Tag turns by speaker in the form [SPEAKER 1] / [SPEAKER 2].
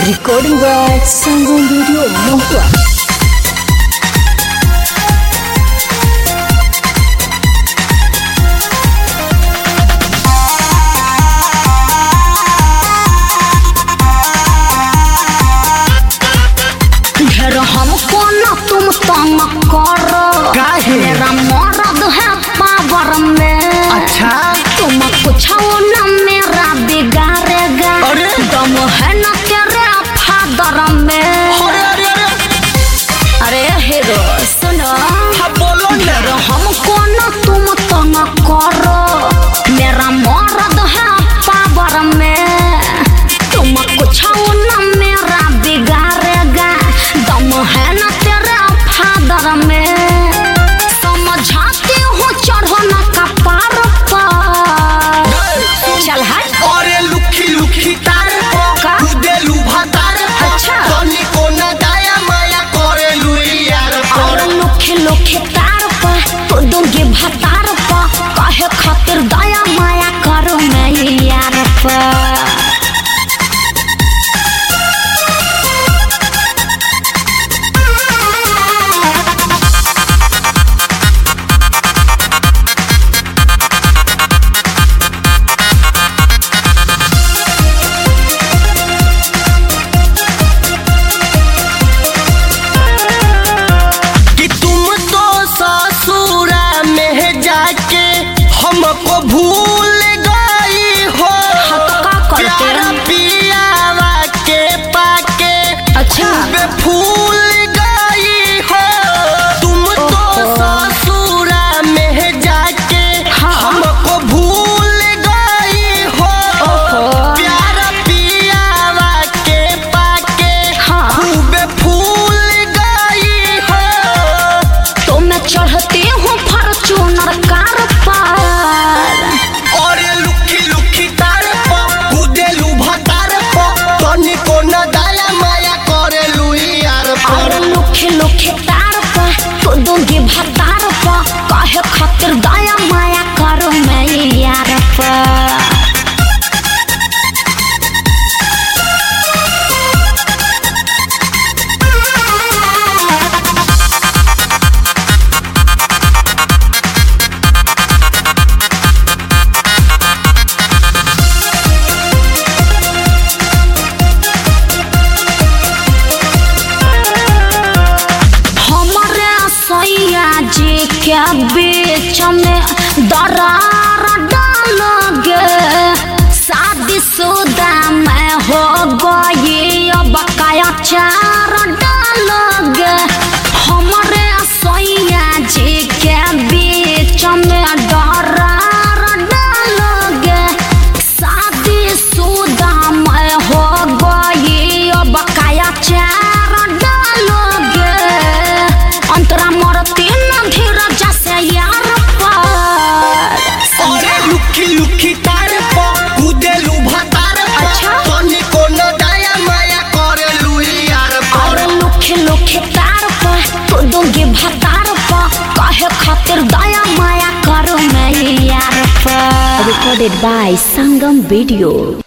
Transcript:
[SPEAKER 1] Recording by Sangam Video Mohua.
[SPEAKER 2] ढेर हमको न तुम तंग करो, मेरा मर्द है पावर में।
[SPEAKER 3] अच्छा
[SPEAKER 2] तुम कुछ न मेरा बिगाड़ेगा, दम है न तेरे फादर में। अरे हीरो सुनो, ढेर हमको न तुम तंग करो, मेरा मर्द है पावर में। तुम कुछ न मेरा बिगाड़ेगा, दम है न तेरे फादर में। समझाती हूँ चढ़ो न कपार पर। चल हट।
[SPEAKER 3] अरे लुखी लुखी तार
[SPEAKER 2] का?
[SPEAKER 3] कुदेलू भातार।
[SPEAKER 2] अच्छा।
[SPEAKER 3] तनी को न दाया माया करे लुई यार।
[SPEAKER 2] और लुखे लुखे तार पर तो दूंगी भतार पर, कहे खातिर दया माया करो मैं यार पर।
[SPEAKER 3] कि तुम तो ससुरा में जाके हमको भूल गई हो।
[SPEAKER 2] हाँ तो का करते?
[SPEAKER 3] प्यार पियावा के पाके
[SPEAKER 2] अच्छा।
[SPEAKER 3] खूबे फूल गई हो। तुम तो ससुरा में जाके
[SPEAKER 2] हाँ।
[SPEAKER 3] हमको भूल गई हो। प्यार पियावा के पाके
[SPEAKER 2] हाँ।
[SPEAKER 3] खूबे फूल गई हो।
[SPEAKER 2] तो मैं चढ़ती हूँ फॉर्च्यूनर कार पर।
[SPEAKER 3] और लुखी लुखी तार पर कुदेलू भतार पर, तनी को न दाया माया करे लुई यार
[SPEAKER 2] और
[SPEAKER 3] पर।
[SPEAKER 2] लुखे लुखे तार पर तो दूंगी भतार पर, कहे खातिर दया माया करो मैं यार पर। हमारे सैया जी के बीच में दरार डालोगे, शादीशुदा मैं हो गई अब काया चार डालोगे। हमारे सैया जी के बीच में दरार डालोगे, शादीशुदा मैं हो गई अब काया चार डालोगे। अंतरा मरती न धीरज से यार पर।
[SPEAKER 3] और लुखी लुखी तार पर कुदेलू भतार पर,
[SPEAKER 2] अच्छा।
[SPEAKER 3] तनी को न दाया माया करे लुई यार
[SPEAKER 2] और
[SPEAKER 3] पर।
[SPEAKER 2] लुखे लुखे तार पर तो दूंगी भतार पर, कहे खातिर दया माया करो मैं यार पर।
[SPEAKER 1] Recorded by Sangam Video.